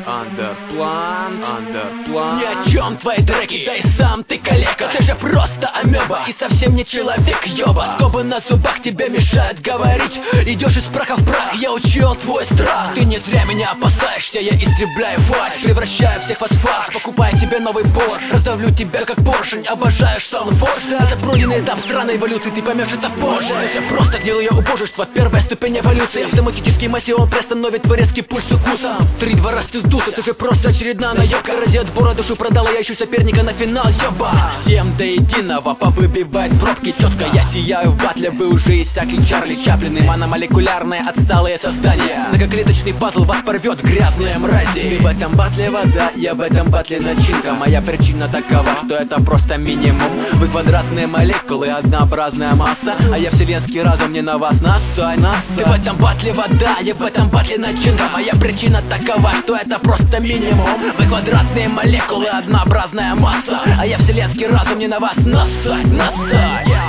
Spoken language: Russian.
Underplant. Ни о чем твои треки, да и сам ты калека. Ты же просто амеба и совсем не человек, ёба. Скобы на зубах тебе мешают говорить. Идешь из праха в прах, я учил твой страх. Ты не зря меня опасаешься, я истребляю фальшь, превращаю всех в асфальт, покупая тебе новый Порш. Раздавлю тебя как поршень, обожаешь саундфорс. Это пройденный этап странной эволюции, ты поймешь это позже. Все просто гнилое убожество, первая ступень эволюции. Автоматический массион приостановит твой резкий пульс укусом. 3-2 растиздуса, ты же просто очередная наебка. Ради отбора душу продала, я ищу соперника на финал, ёба. Всем до единого повыбивать пробки четко. Я сияю в батле, вы уже иссякли Чарли Чаплины. Мономолекулярные отсталые создания. Многоклеточный пазл вас порвет, грязные мрази. Ты в этом батле вода, я в этом батле начинка. Моя причина такова, что это просто минимум. Вы квадратные молекулы, однообразная масса, а я вселенский разум, не на вас настай. Ты в этом батле вода, я в этом батле начинка. Моя причина такова, что это просто минимум. Вы квадратные молекулы, однообразная масса, а я вселенский разум, не на вас насать.